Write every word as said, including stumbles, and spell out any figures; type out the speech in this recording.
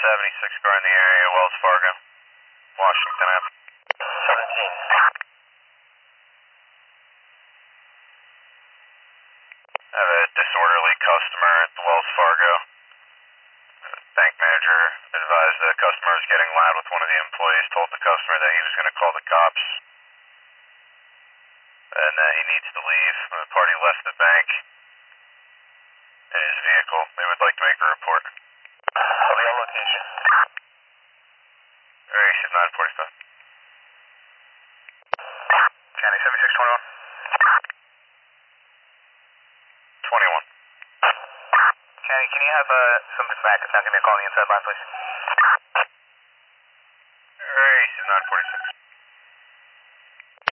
seventy-six car in the area, Wells Fargo, Washington Avenue. seventeen. I have a disorderly customer at the Wells Fargo. The bank manager advised the customer was getting loud with one of the employees, told the customer that he was going to call the cops and that he needs to leave. The party left the bank in his vehicle. They would like to make a report. I'll be on location. Alright, she's nine forty-five. County seventy-six twenty-one. twenty-one. County, can you have uh, some back? It's not going to be a call on the inside line, please.